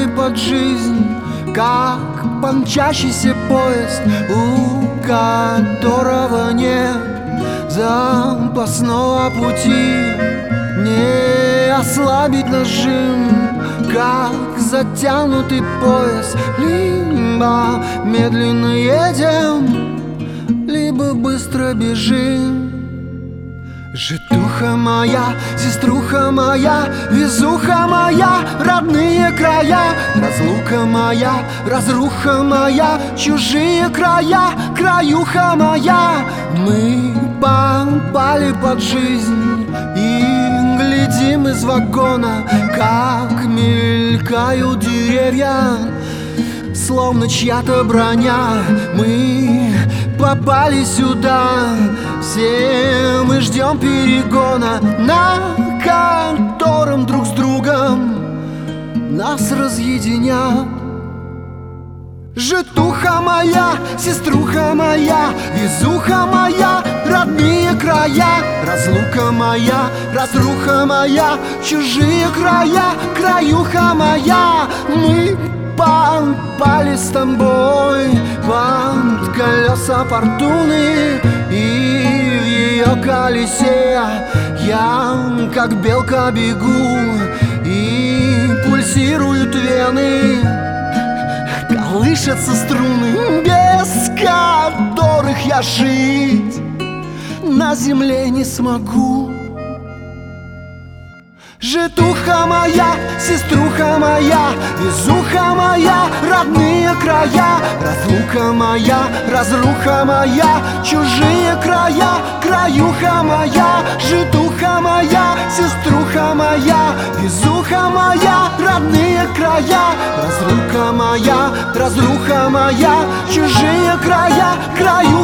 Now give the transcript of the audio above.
под жизнь, как помчащийся поезд, у которого нет запасного пути. Не ослабить нажим, как затянутый поезд. Либо медленно едем, либо быстро бежим. Житуха моя, сеструха моя, везуха моя, родные края, разлука моя, разруха моя, чужие края, краюха моя. Мы попали под жизнь и глядим из вагона, как мелькают деревья, словно чья-то броня. Мы попали сюда, все мы ждем перегона, на котором друг с другом нас разъединят. Житуха моя, сеструха моя, везуха моя, родные края, разлука моя, разруха моя, чужие края, краюха моя. Мы попали с тобой под колеса фортуны, и в ее колесе я, как белка, бегу, и пульсируют вены, колышутся струны, без которых я жить на земле не смогу. Житуха моя, сеструха моя, везуха моя, родные края, разлука моя, разруха моя, чужие края, краюха моя. Житуха моя, сеструха моя, везуха моя, родные края, разлука моя, разруха моя, чужие края, краюха.